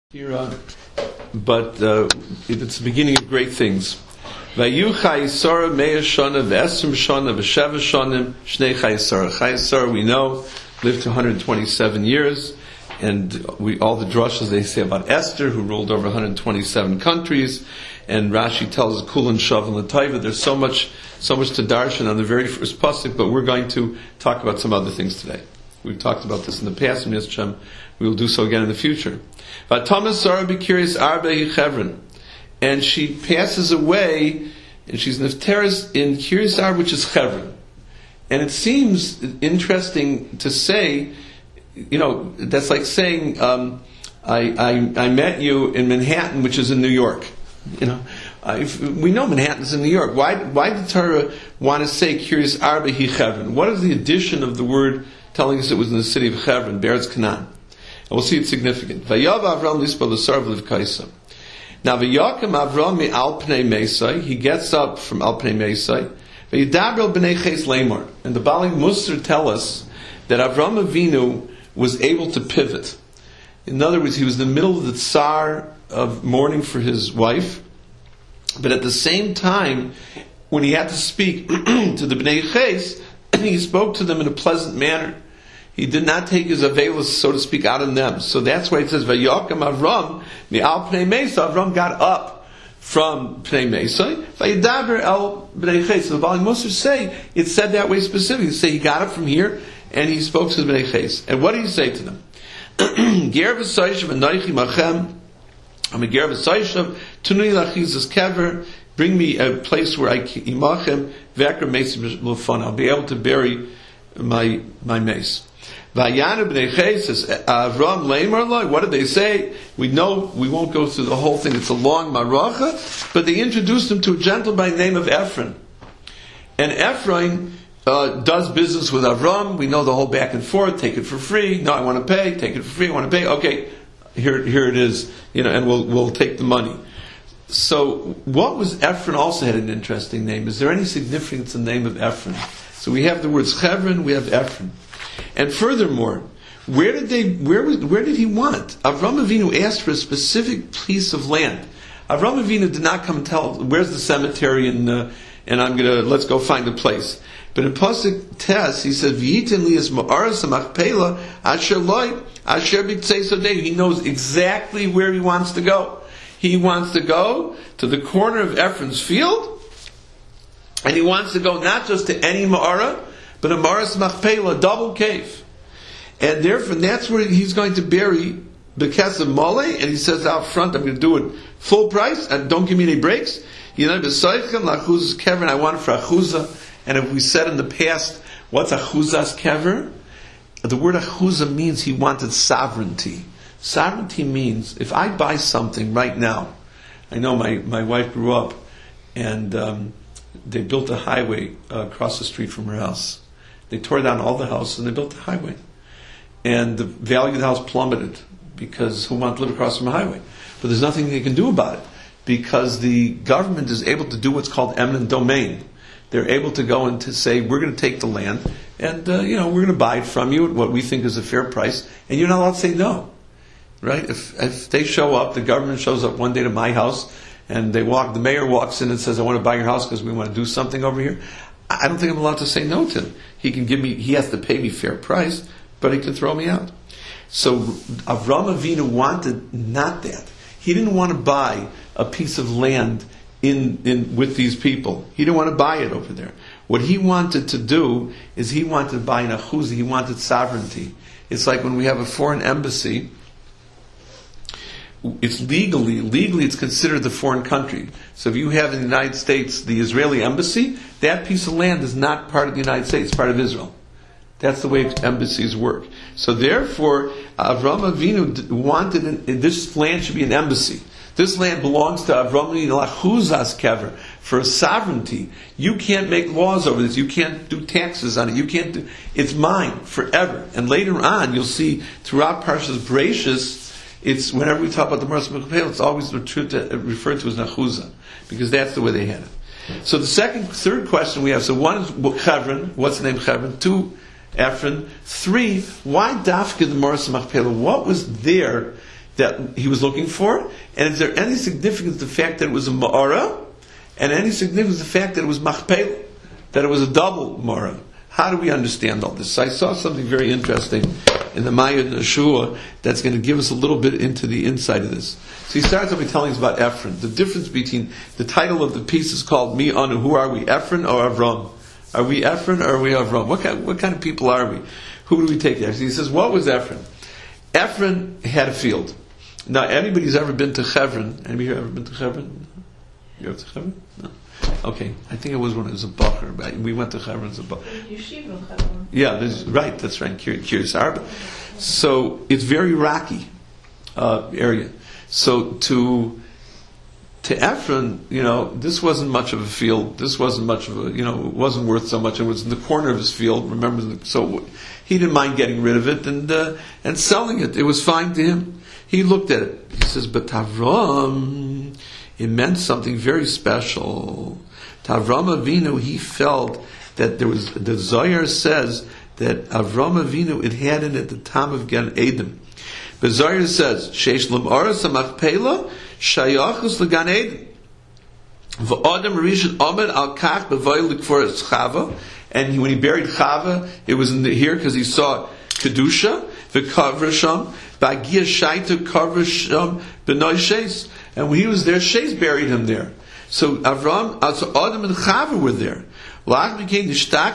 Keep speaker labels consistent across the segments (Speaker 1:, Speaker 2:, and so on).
Speaker 1: Here, but it's the beginning of great things. Chayesara we know lived to 127 years, and all the drushes they say about Esther, who ruled over 127 countries, and Rashi tells us Kulan Shav L'Taiva. There's so much to darshan on the very first pasuk, but we're going to talk about some other things today. We've talked about this in the past, and Yisrael, we will do so again in the future. And she passes away, and she's nefteres in Kiryas Arba, which is Chevron. And it seems interesting to say, that's like saying, I met you in Manhattan, which is in New York. We know Manhattan's in New York. Why did Torah want to say Kiryas Arba hi Chevron? What is the addition of the word telling us it was in the city of Chevron, Beretz Canaan? And we'll see it's significant. Vayav Avram lispa l'sarv livkaisa. Now v'yakem Avram mi al pnei Mesai. He gets up from al pnei Mesai. V'yidaber b'nei ches lemor. And the Bali Musar tell us that Avram Avinu was able to pivot. In other words, he was in the middle of the tsar of mourning for his wife, but at the same time, when he had to speak to the b'nei ches, he spoke to them in a pleasant manner. He did not take his aveilus, so to speak, out on them. So that's why it says, Vayokem Avram, mi'al pnei Mesa. Avram got up from pnei Mesa. Vayidaber el b'nei ches. So the Bali Musar say, it said that way specifically. Say he got up from here, and he spoke to the b'nei ches. And what did he say to them? Ger v'soyshav anoichi machem. I'm a ger v'soyshav. Tunui lachizas kever. Bring me a place where I imachem. V'ekra mesim l'fon. I'll be able to bury my mace. Vayana b'nei ches says Avram leimar lo. What did they say? We know we won't go through the whole thing. It's a long maracha, but they introduced him to a gentleman by the name of Ephraim. And Ephraim does business with Avram. We know the whole back and forth. Take it for free. No, I want to pay. Take it for free. I want to pay. Okay, here it is. And we'll take the money. So, what was Ephraim? Also had an interesting name. Is there any significance in the name of Ephraim? So we have the words Chevron, we have Ephraim. And furthermore, where did he want? Avram Avinu asked for a specific piece of land. Avram Avinu did not come and tell, where's the cemetery, and let's go find a place. But in Pasuk Tes, he said, V'yitin li es ma'aras ha'machpelah asher loy asher b'tzei sodei. He knows exactly where he wants to go. He wants to go to the corner of Ephraim's field, and he wants to go not just to any ma'ara, but a Maras Machpelah, double cave. And therefore, that's where he's going to bury the Kesef Mole, and he says out front, I'm going to do it full price, and don't give me any breaks. I want it for Achuzah. And if we said in the past, what's Achuzah's kever? The word Achuzah means he wanted sovereignty. Sovereignty means, if I buy something right now, I know my wife grew up, and they built a highway across the street from her house. They tore down all the houses and they built a highway. And the value of the house plummeted because who wants to live across from a highway? But there's nothing they can do about it because the government is able to do what's called eminent domain. They're able to go and to say, we're going to take the land and we're going to buy it from you at what we think is a fair price, and you're not allowed to say no. Right? If they show up, the government shows up one day to my house, and the mayor walks in and says, I want to buy your house because we want to do something over here, I don't think I'm allowed to say no to him. He has to pay me fair price, but he can throw me out. So Avram Avinu wanted not that. He didn't want to buy a piece of land in with these people. He didn't want to buy it over there. What he wanted to do is he wanted to buy an achuzah. He wanted sovereignty. It's like when we have a foreign embassy. It's legally it's considered the foreign country. So if you have in the United States the Israeli embassy, that piece of land is not part of the United States, it's part of Israel. That's the way embassies work. So therefore, Avram Avinu wanted this land should be an embassy. This land belongs to Avram Avinu Lachuzas kever for sovereignty. You can't make laws over this. You can't do taxes on it. It's mine forever. And later on, you'll see throughout Parshas Bereishis, it's whenever we talk about the Maras Mechapel, it's always referred to as Nachuzah, because that's the way they had it. So the third question we have, so one is Chevron, what's the name Chevron? Two, Ephraim. Three, why Dafka the Maras Mechapel? What was there that he was looking for? And is there any significance to the fact that it was a ma'ara? And any significance to the fact that it was machpelah? That it was a double ma'ara? How do we understand all this? So I saw something very interesting in the Maya Nashua that's going to give us a little bit into the inside of this. So he starts off by telling us about Ephron. The difference between the title of the piece is called Mi Anu. Who are we? Ephron or Avram? Are we Ephron or are we Avram? What kind of people are we? Who do we take there? So he says, what was Ephron? Ephron had a field. Now, anybody's ever been to Hebron? Anybody here ever been to Hebron? You ever to Hebron? No. Okay, I think it was when it was a bacher. But we went to Hebron as a bacher.
Speaker 2: Yeshiva Hebron.
Speaker 1: Yeah, right. That's right. Kiryas Arba. So it's very rocky area. So to Ephron, this wasn't much of a field. This wasn't much of a, it wasn't worth so much. It was in the corner of his field. Remember, so he didn't mind getting rid of it and selling it. It was fine to him. He looked at it. He says, but Avram, it meant something very special. To Avram Avinu, he felt that the Zohar says that Avram Avinu, it had in it the time of Gan Eden. But Zohar says, Sheish l'm'oras ha'machpelah, shayachus l'Gan Eden. V'odem rishon omed al kach b'voy l'kforas Chava. And when he buried Chava, it was here because he saw Kedusha, v'kavrasham, b'agia shaita kavrasham b'noi sheis. And when he was there, Sheis buried him there. So Adam and Chava were there. Everybody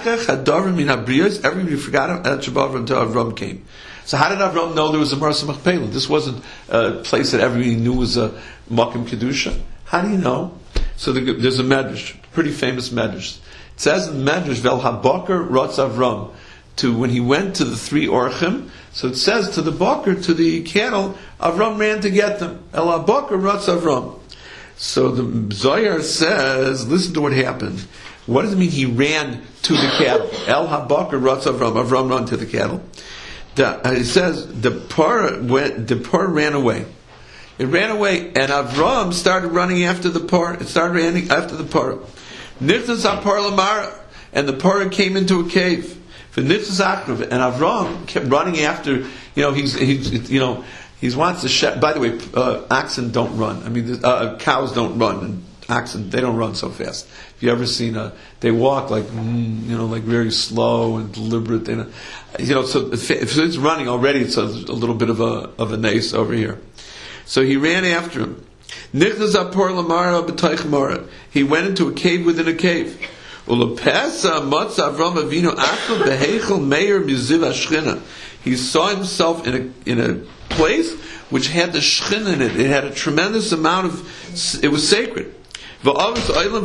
Speaker 1: forgot that Shabbat until Avram came. So how did Avram know there was a Marasa Machpelah? This wasn't a place that everybody knew was a Makim Kedusha. How do you know? So there's a medrash, pretty famous medrash. It says in the medrash, Vel HaBoker Rotz Avram, to when he went to the three Orchim. So it says to the Boker, to the cattle, Avram ran to get them. El HaBoker Rotz Avram. So the Zohar says, listen to what happened. What does it mean he ran to the cattle? El HaBoker Rotz Avram. Avram ran to the cattle. It says the par ran away. It ran away, and Avram started running after the par. It started running after the par. Nitzas HaPar Lamara, and the par came into a cave. And Avram kept running after. He wants to shed. By the way, oxen don't run. I mean, cows don't run, and oxen, they don't run so fast. If you ever seen they walk like very slow and deliberate. So if it's running already, it's a little bit of a nace over here. So he ran after him. He went into a cave within a cave. He saw himself in a place which had the shechina in it. It had a tremendous amount of. It was sacred. And he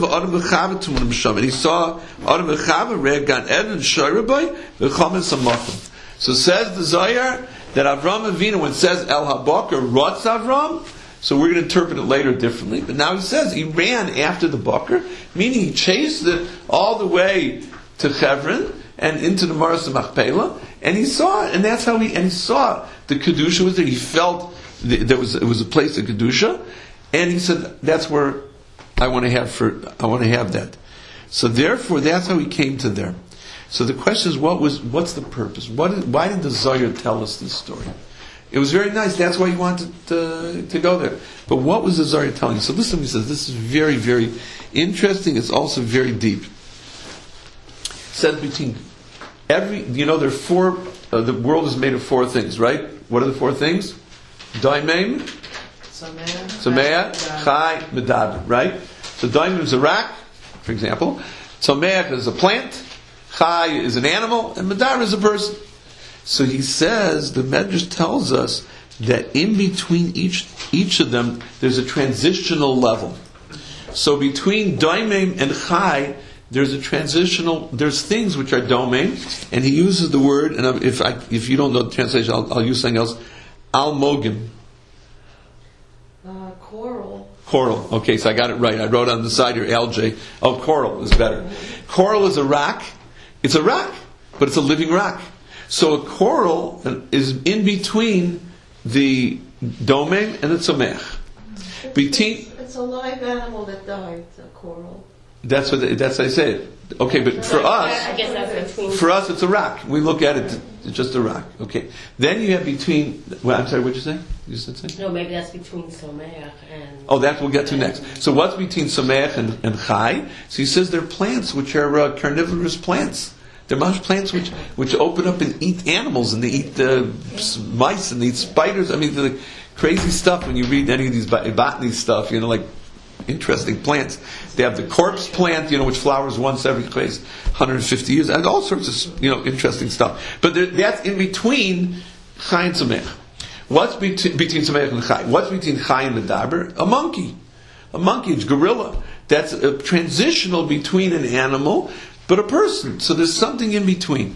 Speaker 1: saw Adam and Chava, Reg Gan Eden, Shoirabai, V'chamen Samachim. So says the Zohar that Avram Avinu, when it says El HaBoker Rotz Avram, so we're going to interpret it later differently. But now he says he ran after the Boker, meaning he chased it all the way to Hebron and into the Marasa Machpelah, and he saw it, and that's how he saw the Kedusha was there. He felt it was a place of Kedusha, and he said, that's where I want to have that. So therefore, that's how he came to there. So the question is, what's the purpose? Why did the Zohar tell us this story? It was very nice. That's why he wanted to go there. But what was the Zohar telling us? So listen, he says, this is very, very interesting. It's also very deep. It says between there are four, the world is made of four things, right? What are the four things? Daimim, Tzomeach, Chai, Medaber, right? So Daimim is a rock, for example. Tzomeach is a plant. Chai is an animal. And Medaber is a person. So he says, the Medrash tells us that in between each of them, there's a transitional level. So between Daimim and Chai, there's there's things which are domain, and he uses the word, and if you don't know the translation, I'll use something else, almogim. Coral. Okay, so I got it right. I wrote on the side here, LJ. Oh, coral is better. Coral is a rock. It's a rock, but it's a living rock. So a coral is in between the domain and the tzomech.
Speaker 2: It's a live animal that died, a coral.
Speaker 1: That's what I say. Okay, but for us,
Speaker 3: I guess that's between.
Speaker 1: For us, it's a rock. We look at it, it's just a rock. Okay. Then you have between. Well, I'm sorry. What'd you say? You said something?
Speaker 3: No, maybe that's between Someach and...
Speaker 1: Oh, that we'll get to next. So what's between Sameach and Chai? So he says they're plants, which are carnivorous plants. They're much plants which open up and eat animals, and they eat mice, and they eat spiders. I mean, the crazy stuff when you read any of these botany stuff, like interesting plants. They have the corpse plant, which flowers once every 150 years, and all sorts of, interesting stuff. But that's in between Chai and Sameach. What's between Sameach and Chai? What's between Chai and Medaber? A monkey. It's gorilla. That's a transitional between an animal but a person. So there's something in between.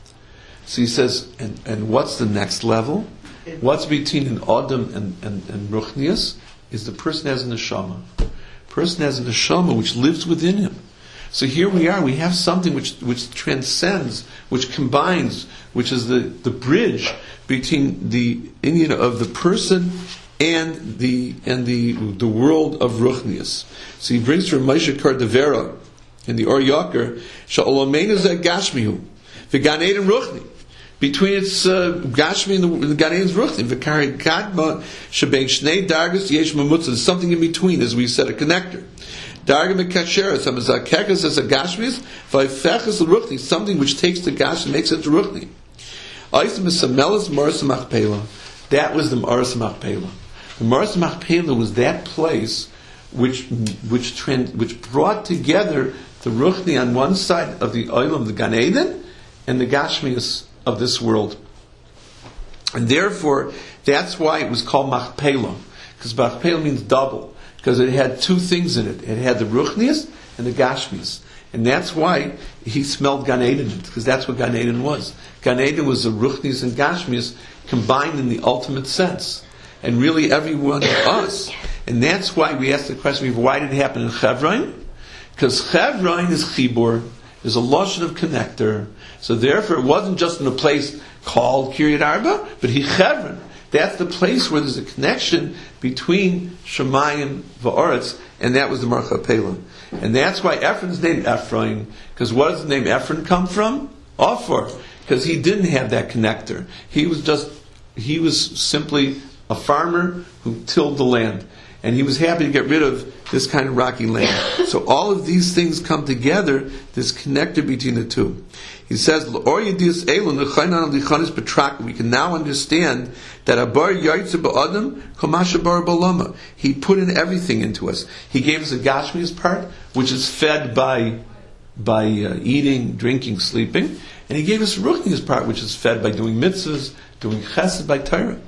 Speaker 1: So he says, and what's the next level? What's between an Adam and Ruchnius is the person has a neshama. Person has a neshama which lives within him. So here we are. We have something which transcends, which combines, which is the bridge between the Indian of the person and the world of Ruchnius. So he brings from Moshe Cordovero in the Or Yoker, Sha'olomeinu zeh gashmihu, v'gan eden ruchni. Between its gashmi and the gan eden's ruchni, v'kari kadma shebein shnei dargas yesh mamutza. There's something in between, as we said, a connector. Darga mekasheres, hamazakekas as a gashmis, v'ayfechas l'ruchni, something which takes the gash and makes it to ruchni. Oisem esamelas Maras Machpelah. That was the Maras Machpelah. The Maras Machpelah was that place which brought together the Ruchni on one side of the Olam, the Gan Eden, and the Gashmius of this world. And therefore, that's why it was called Machpelah. Because Machpelah means double. Because it had two things in it. It had the Ruchnius and the Gashmius. And that's why he smelled Gan Eden, because that's what Gan Eden was. Gan Eden was the Ruchnius and Gashmius combined in the ultimate sense. And really every one of us. And that's why we ask the question, why did it happen in Chevron? Because Chevron is Chibur, is a lashon of connector. So therefore it wasn't just in a place called Kiryat Arba, but Chevron. That's the place where there's a connection between Shemayim v'Oretz, and that was the Machpelah. And that's why Ephron's named Ephraim, because what does the name Ephron come from? Ophir. Because he didn't have that connector. He was simply a farmer who tilled the land. And he was happy to get rid of this kind of rocky land. So all of these things come together, this connector between the two. He says, we can now understand that Abar Yaitze Ba'adam Kamasha Bar Balama. He put in everything into us. He gave us a Gashmias part, which is fed by eating, drinking, sleeping. And he gave us Ruchnias part, which is fed by doing mitzvahs, doing chesed, by Torah.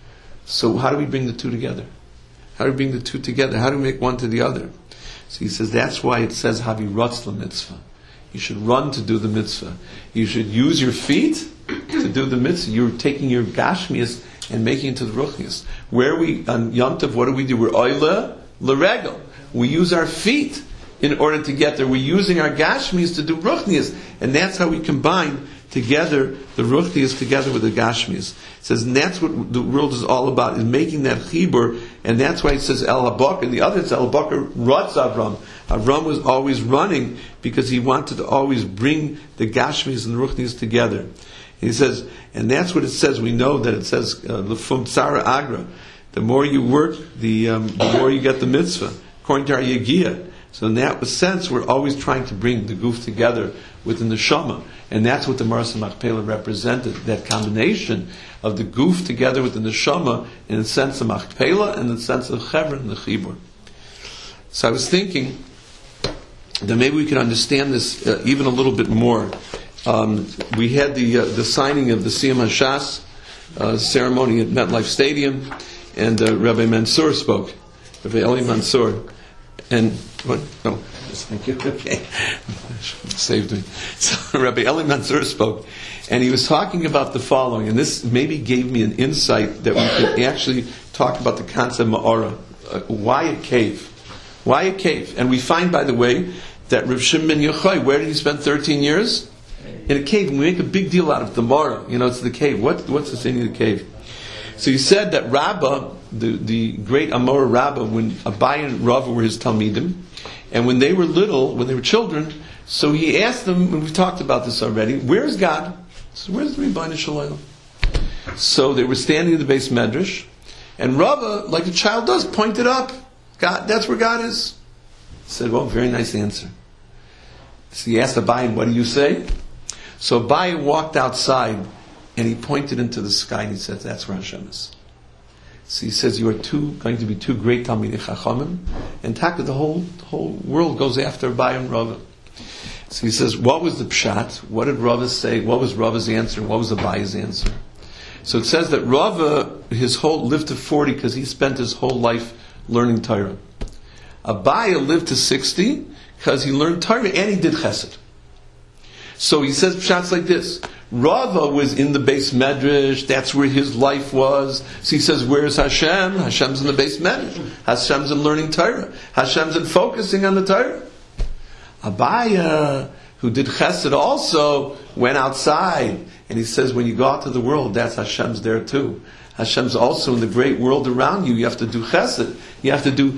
Speaker 1: So how do we bring the two together? How do we bring the two together? How do we make one to the other? So he says that's why it says Havi Rotz mitzvah. You should run to do the mitzvah. You should use your feet to do the mitzvah. You're taking your gashmias and making it to the ruchnias. Where we on Yom Tov, what do? We're oila l'regel. We use our feet in order to get there. We're using our gashmias to do ruchnias, and that's how we combine together the ruchnias together with the gashmias. It says, and that's what the world is all about, is making that chibur, and that's why it says El Habak, and the other it's El Habak Rotz Avram. Avram was always running because he wanted to always bring the gashmias and the ruchnias together. And he says, and that's what it says. We know that it says Lefum Tzara Agra. The more you work, the more you get the mitzvah, according to our Yegiah. So in that sense, we're always trying to bring the goof together within the Shama. And that's what the Maras Machpelah represented, that combination of the goof together within the Shama in the sense of Machpelah and in the sense of Chevron, the Chibur. So I was thinking that maybe we can understand this even a little bit more. We had the signing of the Siyam HaShas ceremony at MetLife Stadium, and Rabbi Mansour spoke, Rabbi Eli Mansour. And what? No, thank you. Okay, saved me. So Rabbi Eli Mansour spoke, and he was talking about the following, and this maybe gave me an insight that we could actually talk about the concept of Ma'ara. Why a cave? Why a cave? And we find, by the way, that Rav Shimon ben Yochai, where did he spend 13 years? In a cave. And we make a big deal out of the Ma'ara. It's the cave. What's the thing in the cave? So he said that Rabbah, the great Amora Rabbah, when Abai and Rava were his Talmidim, and when they were little, when they were children, so he asked them, and we've talked about this already, where's God? So where's the Rebbeinu Shalom? So they were standing in the base Medrash, And Rava, like a child does, pointed up. God, that's where God is. He said, well, very nice answer. So he asked Abaye, what do you say? So Abaye walked outside and he pointed into the sky and he said, that's where Hashem is. So he says, you are going to be two great Talmidei Chachamim. And Taka, the whole world goes after Abaye and Rava. So he says, what was the pshat? What did Rava say? What was Rava's answer? What was Abaye's answer? So it says that Rava, lived to 40 because he spent his whole life learning Torah. Abaye lived to 60 because he learned Torah and he did Chesed. So he says pshat's like this. Rava was in the Beis Medrash, that's where his life was. So he says, where's Hashem? Hashem's in the Beis Medrash. Hashem's in learning Torah. Hashem's in focusing on the Torah. Abaye, who did Chesed also, went outside. And he says, when you go out to the world, that's Hashem's there too. Hashem's also in the great world around you. You have to do Chesed. You have to do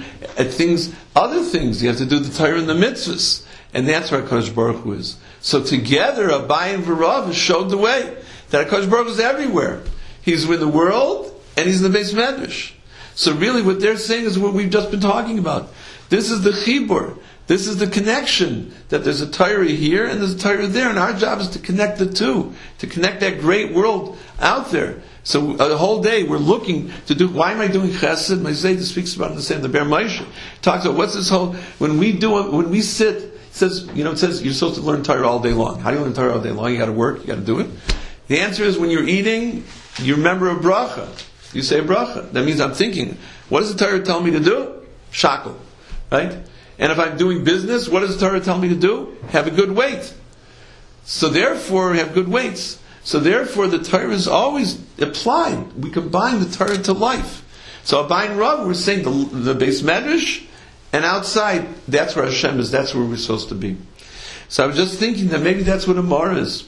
Speaker 1: other things. You have to do the Torah and the mitzvahs. And that's where HaKadosh Baruch Hu is. So together, Abaye and Rava showed the way that HaKadosh Baruch Hu is everywhere. He's in the world and he's in the Beis Medrash. So really what they're saying is what we've just been talking about. This is the chibur. This is the connection, that there's a Torah here and there's a Torah there, and our job is to connect the two, to connect that great world out there. So the whole day we're looking to do, why am I doing Chesed? My Zayda speaks about it in the Be'er Moshe. Talks about what's this whole, when we sit, it says you're supposed to learn Torah all day long. How do you learn Torah all day long? You got to work, you got to do it. The answer is when you're eating, you remember a bracha. You say a bracha. That means I'm thinking, what does the Torah tell me to do? Shakel. Right? And if I'm doing business, what does the Torah tell me to do? Have a good weight. So therefore, have good weights. So therefore, the Torah is always applied. We combine the Torah to life. So Abaye and Rav, we're saying the Beis Medrash, and outside, that's where Hashem is. That's where we're supposed to be. So I was just thinking that maybe that's what a Mara is.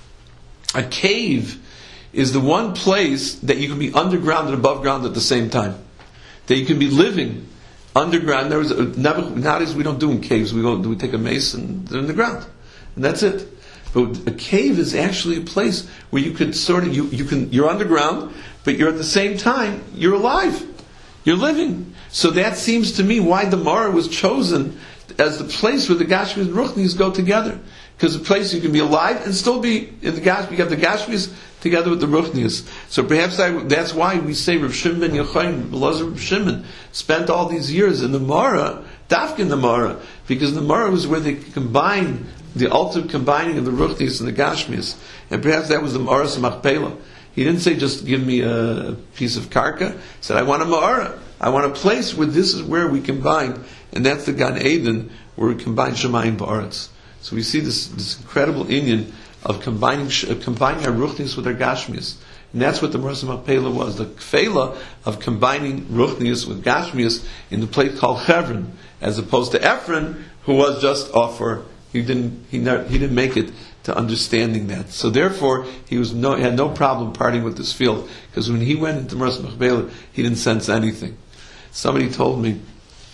Speaker 1: A cave is the one place that you can be underground and above ground at the same time. That you can be living underground. Nowadays we don't do in caves. We take a mace and they're in the ground, and that's it. But a cave is actually a place where you could you're underground, but you're at the same time you're alive, you're living. So that seems to me why the Mara was chosen as the place where the Gashmis and Ruchnis go together, because the place you can be alive and still be in the Gashmis. You have the Gashmis together with the Ruchnius. So perhaps that's why we say Rav Shimon ben Yochai, Elazar Rav Shimon, spent all these years in the Mara, Dafka in the Mara, because the Mara was where they combined the ultimate combining of the Ruchnius and the Gashmius. And perhaps that was the Ma'aras Machpelah. He didn't say just give me a piece of karka. He said I want a Ma'ara. I want a place where this is where we combine, and that's the Gan Eden, where we combine Shemayim Ba'aretz. So we see this incredible inyan of combining our Ruchnius with our Gashmius. And that's what the Ma'aras Machpelah was, the kfela of combining Ruchnius with Gashmius in the place called Chevron, as opposed to Ephron, who was just offer. He didn't make it to understanding that. So therefore, he had no problem parting with this field, because when he went into Ma'aras Machpelah, he didn't sense anything. Somebody told me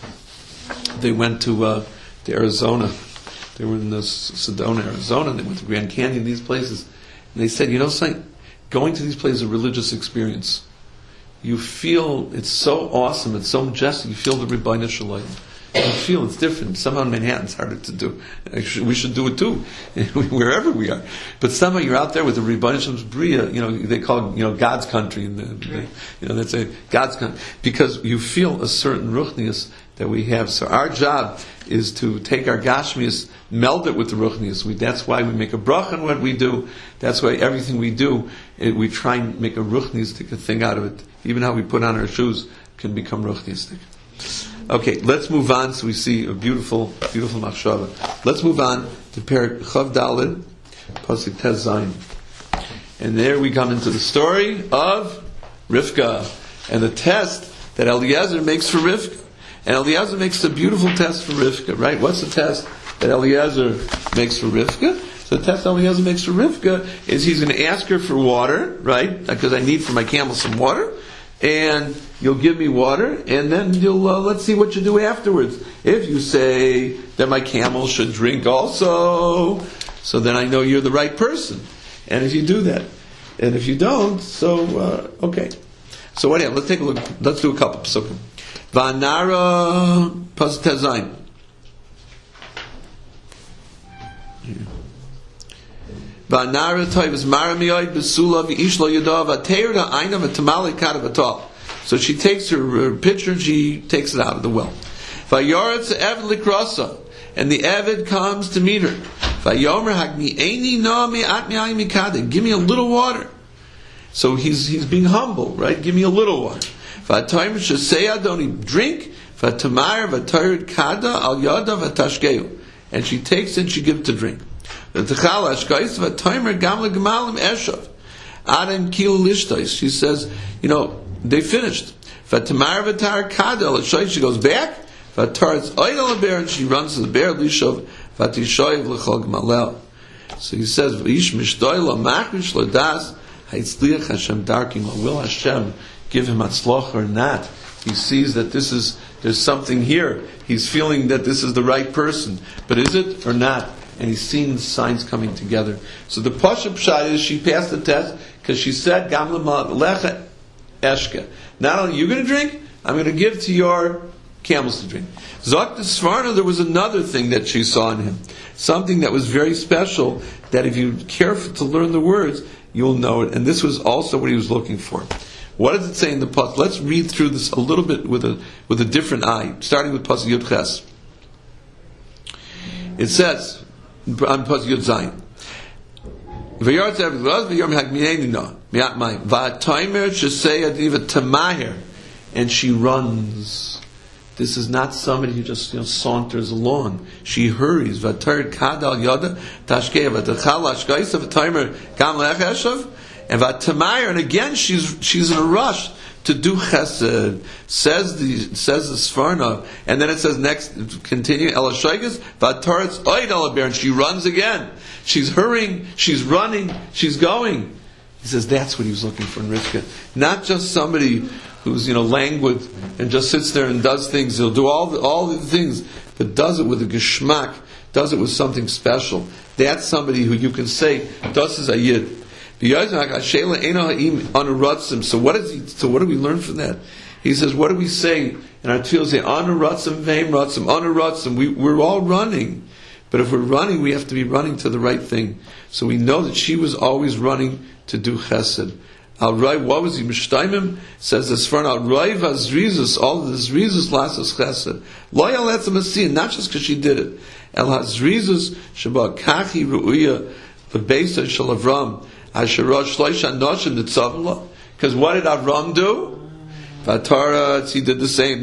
Speaker 1: they went to Arizona. They were in Sedona, Arizona, and they went to Grand Canyon, these places. And they said, something, going to these places is a religious experience. You feel, it's so awesome, it's so majestic, you feel the Rebbeinu Shalom. You feel it's different. Somehow in Manhattan it's harder to do. We should do it too, wherever we are. But somehow you're out there with the Rebbeinu Shalom's Bria, they call it, God's country. That's a God's country. Because you feel a certain ruchnius that we have. So our job is to take our Gashmius, meld it with the ruchnius. That's why we make a bracha in what we do. That's why everything we do, we try and make a ruchniistic thing out of it. Even how we put on our shoes can become ruchniistic. Okay, let's move on. So we see a beautiful, beautiful machshava. Let's move on to Perek Chav Daled, Pasuk Tes Zayin, and there we come into the story of Rivka and the test that Eliezer makes for Rivka. And Eliezer makes a beautiful test for Rivka, right? What's the test that Eliezer makes for Rivka? So the test Eliezer makes for Rivka is he's going to ask her for water, right? Because I need for my camel some water. And you'll give me water, and then you'll let's see what you do afterwards. If you say that my camel should drink also, so then I know you're the right person. And if you do that, and if you don't, so okay. So what happened? Let's take a look. Let's do a couple psukim. Va'nara Pasuk Va'nara toivus maramiyoid besula v'ish lo yadav v'teir ha'ayna v'tamali kadavatah. So she takes her pitcher and she takes it out of the well. Va'yoretz eved likrasa, and the eved comes to meet her. Va'yomer hagni eini no mi'at mi'ayim mikadeh. Give me a little water. So he's being humble, right? Give me a little water. Va'tayim shesei adoni, drink. Va'tamar v'tayred kada al yada v'tashkeu, and she takes it and she gives it to drink. She says, they finished. She goes back, and she runs to the bear. So he says, will Hashem give him atzloch or not? He sees that there's something here. He's feeling that this is the right person. But is it or not? And he's seen the signs coming together. So the Pasha Pshat is she passed the test because she said, Gam lecha eshke. Not only you're going to drink, I'm going to give to your camels to drink. Zok the Svarna, there was another thing that she saw in him. Something that was very special, that if you're careful to learn the words, you'll know it. And this was also what he was looking for. What does it say in the Pasuk? Let's read through this a little bit with a different eye, starting with Pasuk Yud Ches. It says, on Pasuk Yud Zayin, and she runs. This is not somebody who just saunters along. She hurries. And again she's in a rush to do chesed. Says the Sfarna, and then it says next, continue, and she runs again. She's hurrying, she's running, she's going. He says that's what he was looking for in Rivka. Not just somebody who's languid and just sits there and does things. He'll do all the things, but does it with a geschmack, does it with something special. That's somebody who you can say, das is a yid. So what do we learn from that? He says, what do we say in our tefillah? Say, Anuratzim veim ratzim, Anuratzim. We're all running. But if we're running, we have to be running to the right thing. So we know that she was always running to do chesed. What was he? Mishtaimim says as far now, Roy Vazrizus, all the Zrizus lasses chesed. Loyal that's a messiah, not just because she did it. El Hazrizus Shabbat Kachi Ru'uya V'Beisa Shel Avram. Because what did Avram do? He did the same.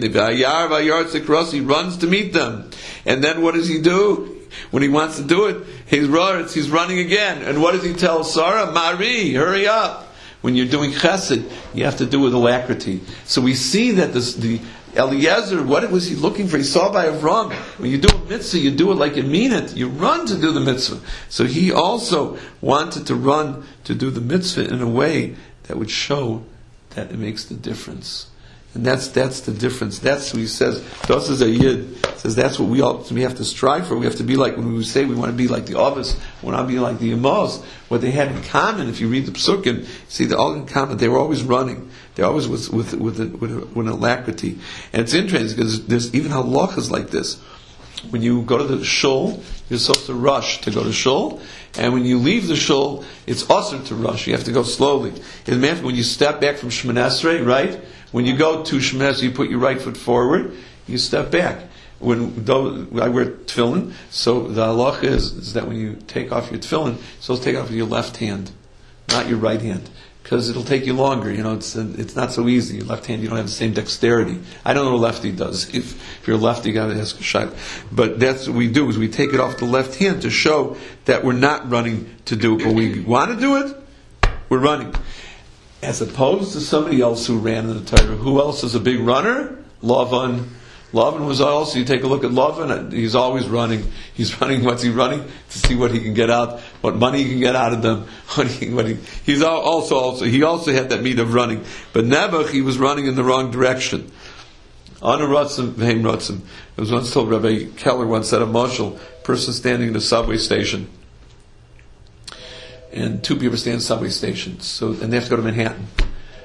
Speaker 1: He runs to meet them. And then what does he do? When he wants to do it, he's running again. And what does he tell Sarah? Mari, hurry up. When you're doing chesed, you have to do it with alacrity. So we see that the Eliezer, what was he looking for? He saw by Avram, when you do a mitzvah, you do it like you mean it. You run to do the mitzvah. So he also wanted to run to do the mitzvah in a way that would show that it makes the difference. And that's the difference. That's what he says. Das is a yid. Says that's what we have to strive for. We have to be like, when we say we want to be like the Avos, we want to be like the Amos. What they had in common, if you read the Psukim, see they're all in common. They were always running. They're always with an alacrity. And it's interesting because there's even halachas like this. When you go to the shul, you're supposed to rush to go to shul, and when you leave the shul, it's also to rush. You have to go slowly. When you step back from Shemoneh Esrei, right? When you go to Shemoneh Esrei, you put your right foot forward, you step back. I wear tefillin, so the halacha is that when you take off your tefillin, you're supposed to take off with your left hand, not your right hand. Because it'll take you longer, it's not so easy. Your left hand, you don't have the same dexterity. I don't know what a lefty does. If you're a lefty, you gotta ask a shayla. But that's what we do, is we take it off the left hand to show that we're not running to do it. But we want to do it, we're running. As opposed to somebody else who ran in the Torah. Who else is a big runner? Lavan. Lavan was also, you take a look at Lavan, he's always running. He's running, what's he running? To see what he can get out, what money he can get out of them. He also had that meat of running. But Nebuch, he was running in the wrong direction. Ana Ratzim, Vehem Ratzim. It was once told, Rabbi Keller once said, a marshal, person standing in a subway station. And two people stand in subway stations. And they have to go to Manhattan.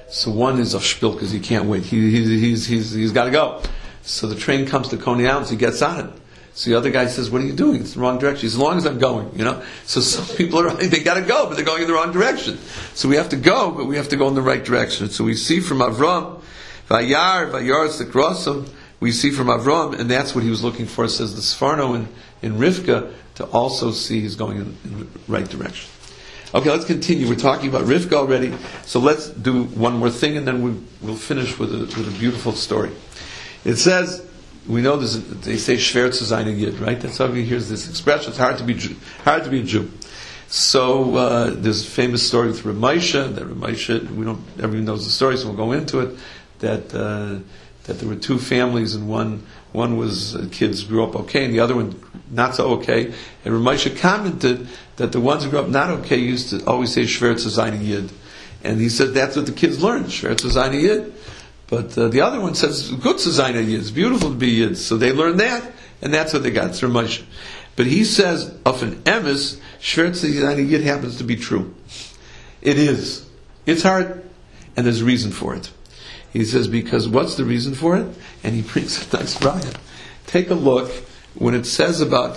Speaker 1: So one is a shpil because he can't wait. He's got to go. So the train comes to Coney Island, so he gets on it. So the other guy says, "What are you doing? It's the wrong direction." As long as I'm going, So some people they got to go, but they're going in the wrong direction. So we have to go, but we have to go in the right direction. So we see from Avram, Vayar Sikrosim, we see from Avram, and that's what he was looking for. Says the Sforno in Rivka, to also see he's going in the right direction. Okay, let's continue. We're talking about Rivka already, so let's do one more thing, and then we'll finish with a beautiful story. It says, we know they say Shver zu sein Yid, right? That's how he hears this expression. It's hard to be a Jew. So there's a famous story with Reb Moshe. That Reb Moshe, everyone knows the story, so we'll go into it. That there were two families, and one was kids grew up okay, and the other one not so okay. And Reb Moshe commented that the ones who grew up not okay used to always say Shver zu sein Yid, and he said that's what the kids learned, Shver zu sein Yid. But the other one says good zu sein Yid, it's beautiful to be Yid, so they learned that, and that's what they got. It's Reb Moshe. But he says of an emes, Shver zu sein Yid happens to be true. It is. It's hard, and there's a reason for it. He says, because what's the reason for it? And he brings a nice raya. Take a look when it says about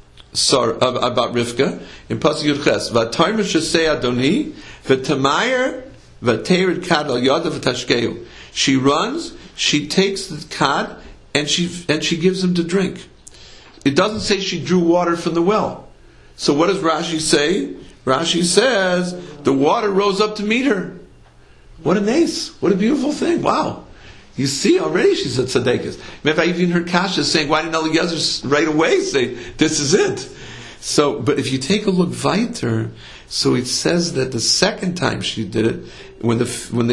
Speaker 1: Rivka in Pasuk Yud Ches. V'taymer shesei Adoni v'tamayer v'teirid kad al yada v'tashkeu. She runs, she takes the kad, and she gives him to drink. It doesn't say she drew water from the well. So what does Rashi say? Rashi says the water rose up to meet her. What a nice, what a beautiful thing! Wow, you see already she's a tzaddikus. Maybe even heard Kasha saying, "Why didn't Eliezer right away say this is it?" So, but if you take a look weiter, so it says that the second time she did it, when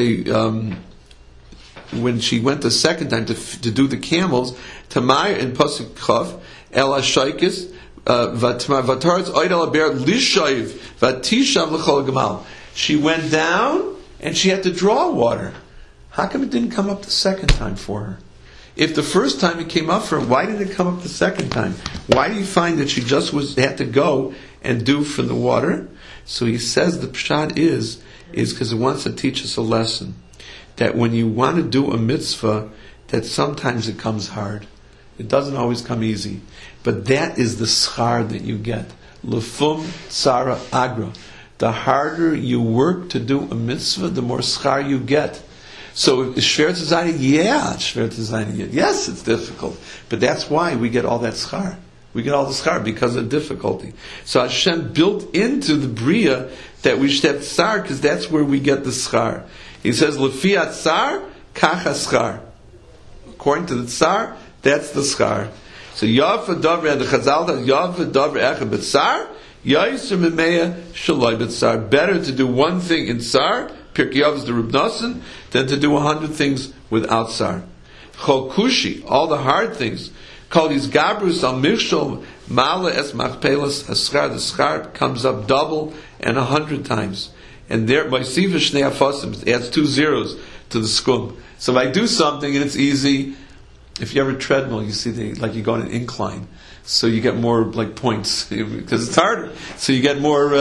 Speaker 1: she went the second time to do the camels, Tamar in Pasuk Chav, El Hashaykis, Vataretz Oid El Aber Lishayiv Vatishav L'Chol Gamal. She went down and she had to draw water. How come it didn't come up the second time for her? If the first time it came up for her, why did it come up the second time? Why do you find that she just had to go and do from the water? So he says the pshat is because it wants to teach us a lesson. That when you want to do a mitzvah, that sometimes it comes hard. It doesn't always come easy. But that is the schar that you get. Lefum tzara agra. The harder you work to do a mitzvah, the more schar you get. So, Shver zu sein Yid, yeah, Shver zu sein Yid. Yes, it's difficult. But that's why we get all that schar. We get all the schar because of difficulty. So Hashem built into the Bria that we should have tzar, because that's where we get the schar. He says, Lefi tzar, kach schar. According to the tzar, that's the schar. So Yav v'davre, and the Chazal does Yav v'davre echad b'tzar, Yaiser Mimeya Shalai B'tzar. Better to do one thing in Tsar, Pirkei Avos the Reb Nosson, than to do 100 things without Tsar. Chol Kushi, all the hard things. Kol these Gabrus al Mirshol Mala es Machpelas Haschar. The Schar comes up double and 100 times. And there, by Siva Shnei Afosim, adds 2 zeros to the skum. So if I do something and it's easy, if you ever treadmill, you see like you go on an incline. So you get more like points because it's harder. So you get more,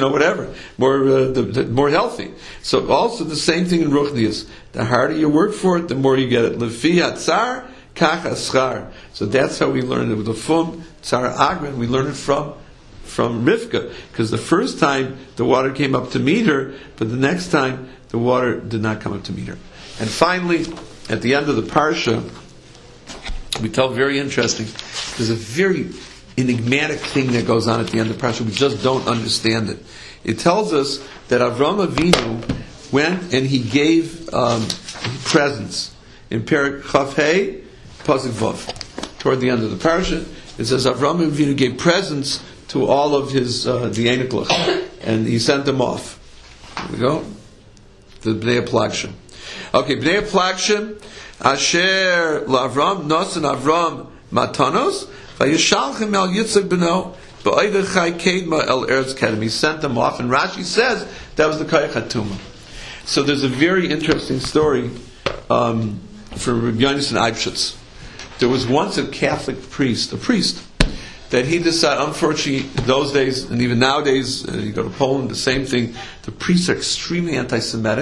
Speaker 1: more healthy. So also the same thing in Ruchnius. The harder you work for it, the more you get it. Lefi hatzar kach haschar. So that's how we learn it with the Fum Tzar Agran. We learn it from Rivka, because the first time the water came up to meet her, but the next time the water did not come up to meet her. And finally, at the end of the parsha, we tell very interesting. There's a very enigmatic thing that goes on at the end of the parsha. We just don't understand it. It tells us that Avram Avinu went and he gave presents in Perek Chav Hei Pasuk Vav. Toward the end of the parsha, it says Avram Avinu gave presents to all of his the Einiklach, and he sent them off. Here we go. The Bnei Plagshim. Okay, Bnei Plagshim. Asher Lavram Nosan Avram Matanos Vayishalchem El Yitzchak Beno Ba'idachai Kedma El Eretz Kedem. He sent them off, and Rashi says that was the Koyach HaTumah. So there's a very interesting story from Rabbi Yonasan Eibshitz. There was once a Catholic priest, that he decided, unfortunately, in those days, and even nowadays, you go to Poland, the same thing, the priests are extremely anti-Semitic,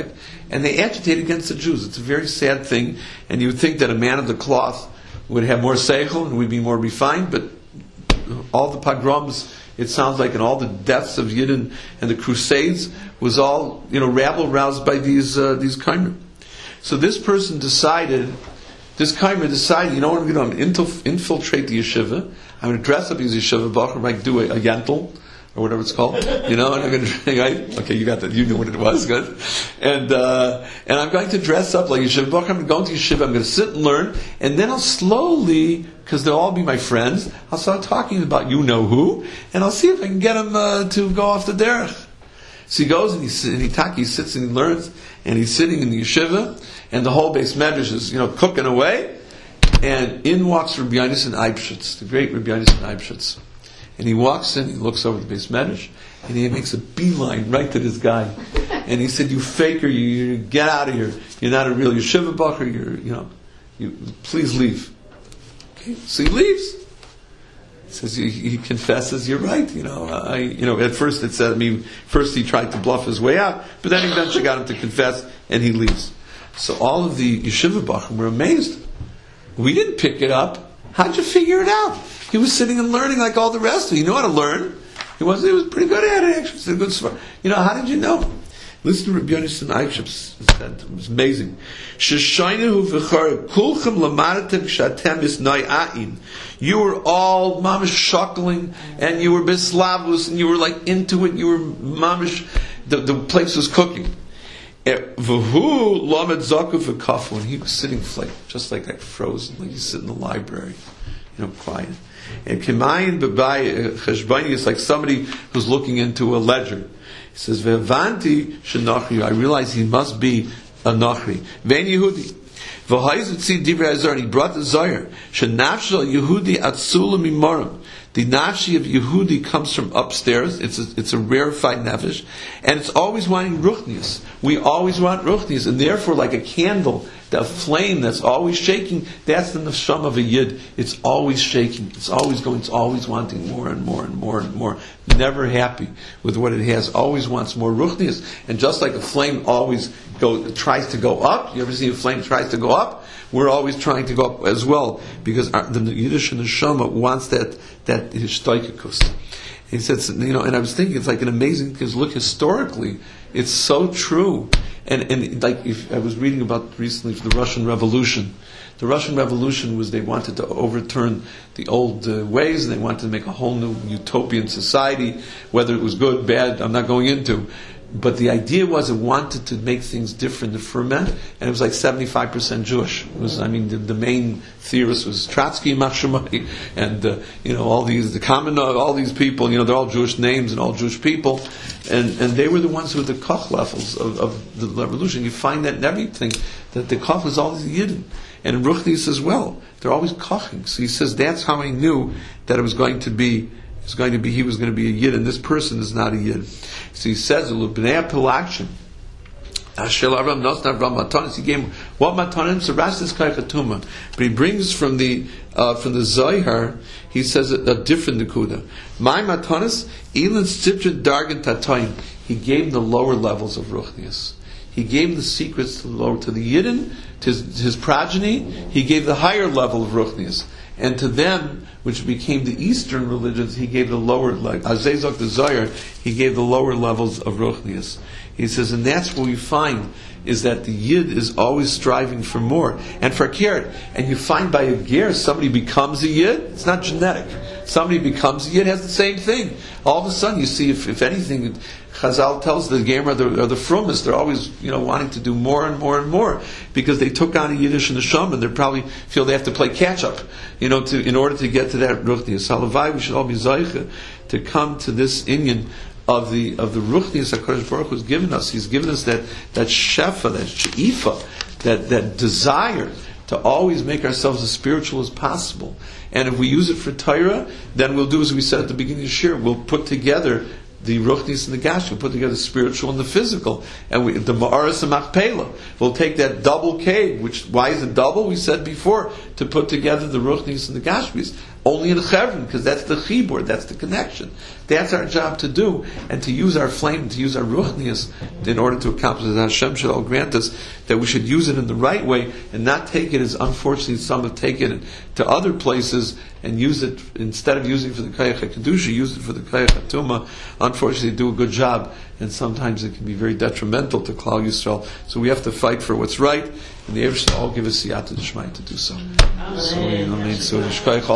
Speaker 1: and they agitate against the Jews. It's a very sad thing, and you would think that a man of the cloth would have more seichel and would be more refined, but all the pogroms, it sounds like, and all the deaths of Yidden and the Crusades was all, rabble-roused by these Kaimer. So this person decided, this Kaimer decided, you know what I'm going to do? I'm going to infiltrate the yeshiva. I'm going to dress up as a yeshiva bacher, like do a yentel, or whatever it's called, and I'm going to, right? Okay, you got that, you knew what it was, good. And I'm going to dress up like yeshiva bacher, I'm going to yeshiva, I'm going to sit and learn, and then I'll slowly, because they'll all be my friends, I'll start talking about you-know-who, and I'll see if I can get them to go off the derech. So he goes and he sits and he learns, and he's sitting in the yeshiva, and the whole base medrash is, cooking away, and in walks Rabbi Yonasan Eibschutz, the great Rabbi Yonasan Eibschutz. And he walks in, he looks over the base medrash, and he makes a beeline right to this guy. And he said, "You faker, you get out of here. You're not a real yeshiva bacher. You please leave." Okay, so he leaves. He says, he confesses, "You're right. At first it said, first he tried to bluff his way out, but then eventually got him to confess, and he leaves." So all of the yeshiva bachim were amazed. We didn't pick it up. How'd you figure it out? He was sitting and learning like all the rest of you. He knew how to learn. He was pretty good at it, actually. It's a good sport. How did you know? Listen to Rabbi Yonasan Eibschutz. It was amazing. You were all mamish shuckling, and you were bislavus, and you were like into it. You were mamish. The place was cooking. When he was sitting just like that, frozen, like he's sitting in the library, quiet. And Kemayin Babai Cheshbani is like somebody who's looking into a ledger. He says, Ve'vanti shenachri, I realize he must be a nachri. Ve'en Yehudi. V'ha'izutzi divrei hazar, and he brought the Zohar. Shenafshel Yehudi atzula mimorim. The nafshi of Yehudi comes from upstairs. It's a rarefied nefesh, and it's always wanting ruchnius. We always want ruchnius, and therefore, like a candle, the flame that's always shaking, that's the nefsham of a yid. It's always shaking. It's always going. It's always wanting more and more and more and more. Never happy with what it has. Always wants more ruchnius. And just like a flame always tries to go up. You ever see a flame tries to go up? We're always trying to go up as well, because the Yiddish neshama wants that hishtoikikus. He said, and I was thinking, it's like an amazing, because look, historically, it's so true. And like, if I was reading about recently the Russian Revolution. The Russian Revolution was they wanted to overturn the old ways, and they wanted to make a whole new utopian society. Whether it was good, bad, I'm not going into. But the idea was it wanted to make things different, to ferment, and it was like 75% Jewish. It was, the main theorist was Trotsky, Machshemai, and all these, the Kamenov, all these people. They're all Jewish names and all Jewish people, and they were the ones who were the koch levels of the revolution. You find that in everything, that the koch was all these Yidden, and in Ruchnis as well. They're always koching. So he says that's how I knew that it was going to be. He was going to be a Yid, and this person is not a Yid. So he says, "L'bnei Pelagshim, Ashel Avram Nosna Avram Matanis." He gave him what Matanim? So Rashi is Kaichatuma, but he brings from the Zohar. He says a different nekuda. My Matanis Elin Sitrin Dargan Tatayim. He gave the lower levels of Ruchnius. He gave the secrets to the Yidden, to his progeny. He gave the higher level of Ruchnius. And to them, which became the Eastern religions, he gave the lower, like Azezok the Zohar, he gave the lower levels of Ruchnius. He says, and that's what we find, is that the Yid is always striving for more. And for Keret, and you find by a Ger, somebody becomes a Yid, it's not genetic. Somebody becomes a Yid, has the same thing. All of a sudden, you see, if anything, Chazal tells the Gamer, or the Frumis, they're always, wanting to do more and more and more, because they took on a Yiddish neshama, and they probably feel they have to play catch up, in order to get to that Ruchnius. Halavai, we should all be Zaycha to come to this inyan of the Ruchnius HaKadosh Baruch Hu has given us. He's given us that shefa, that she'ifa, that desire to always make ourselves as spiritual as possible. And if we use it for Torah, then we'll do as we said at the beginning of Shir. We'll put together the Ruchnis and the Gash. We'll put together the spiritual and the physical. And the Ma'aras and Machpelah. We'll take that double cave, why is it double? We said before, to put together the Ruchnis and the Gashmis. Only in Chevron, because that's the chibur, that's the connection. That's our job to do, and to use our flame, to use our Ruchnis in order to accomplish that. Hashem should all grant us that we should use it in the right way and not take it as unfortunately some have taken it to other places and use it, instead of using it for the Koyach HaKedusha, use it for the Koyach HaTumah. Unfortunately, do a good job, and sometimes it can be very detrimental to Klal Yisrael. So we have to fight for what's right, and the Eibush all give us siyata d'shmai to do so.
Speaker 3: Amen.
Speaker 1: So,